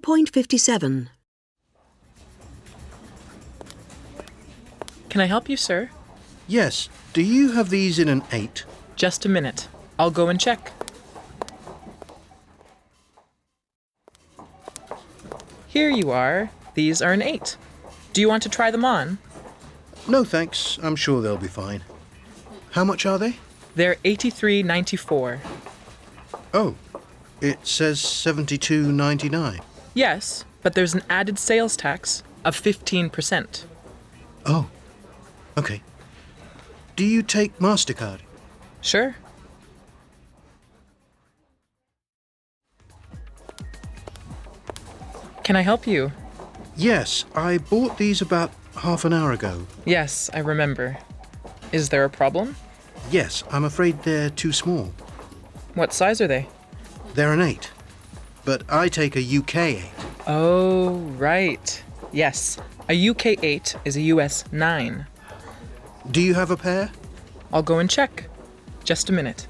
2.57. Can I help you, sir? Yes. Do you have these in an 8? Just a minute. I'll go and check. Here you are. These are an 8. Do you want to try them on? No, thanks. I'm sure they'll be fine. How much are they? They're $83.94. Oh, it says $72.99. Yes, but there's an added sales tax of 15%. Oh, okay. Do you take MasterCard? Sure. Can I help you? Yes, I bought these about half an hour ago. Yes, I remember. Is there a problem? Yes, I'm afraid they're too small. What size are they? They're an 8, but I take a UK 8. Oh, right. Yes, a UK 8 is a US 9. Do you have a pair? I'll go and check. Just a minute.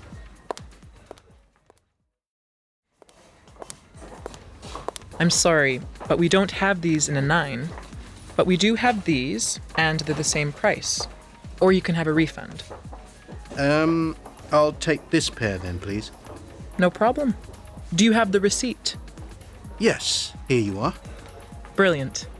I'm sorry, but we don't have these in a 9. But we do have these, and they're the same price. Or you can have a refund. I'll take this pair then, please. No problem. Do you have the receipt? Yes, here you are. Brilliant.